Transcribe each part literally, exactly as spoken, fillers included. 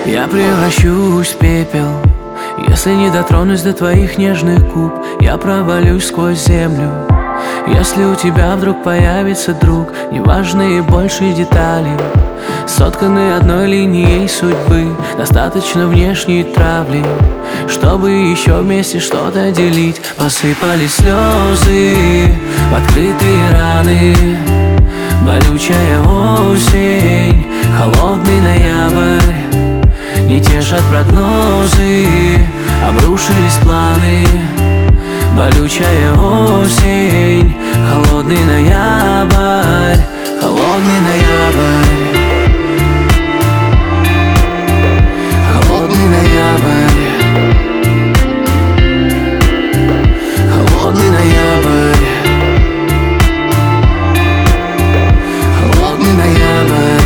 Я превращусь в пепел, если не дотронусь до твоих нежных губ. Я провалюсь сквозь землю, если у тебя вдруг появится друг. Неважные больше детали, сотканы одной линией судьбы. Достаточно внешней травли, чтобы еще вместе что-то делить. Посыпались слезы в открытые раны, болючая осень, холодный ноябрь. Не тешат прогнозы, обрушились планы. Болючая осень, холодный ноябрь, холодный ноябрь, холодный ноябрь, холодный ноябрь, холодный ноябрь.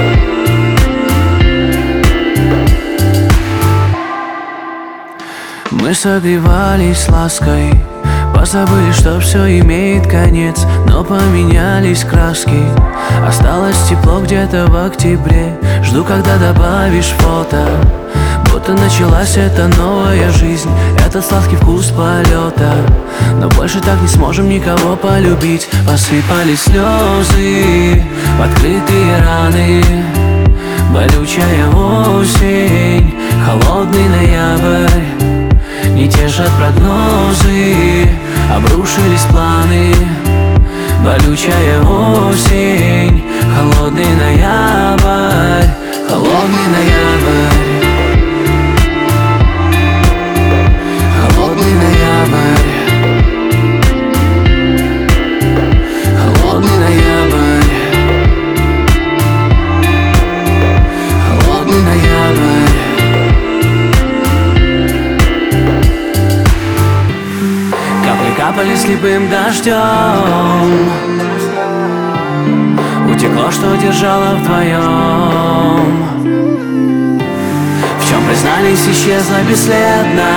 Мы согревались лаской, позабыли, что все имеет конец. Но поменялись краски, осталось тепло где-то в октябре. Жду, когда добавишь фото, будто началась эта новая жизнь, этот сладкий вкус полета. Но больше так не сможем никого полюбить. Посыпались слезы в открытые раны, болючая осень, холодный ноябрь. Не тешат прогнозы, обрушились планы. Болючая осень, холодный ноябрь, холодный ноябрь, холодный ноябрь, холодный ноябрь, холодный ноябрь. Капали слепым дождем, утекло, что держало вдвоем. В чем признались, исчезла бесследно.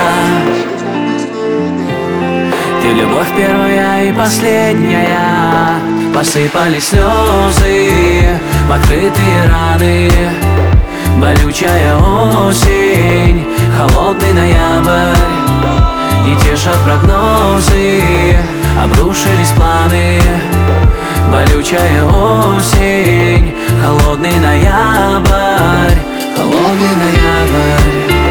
Ты любовь первая и последняя. Посыпались слезы в открытые раны, болючая осень, холодный ноябрь. Не тешат прогнозы, обрушились планы. Болючая осень, холодный ноябрь, холодный ноябрь.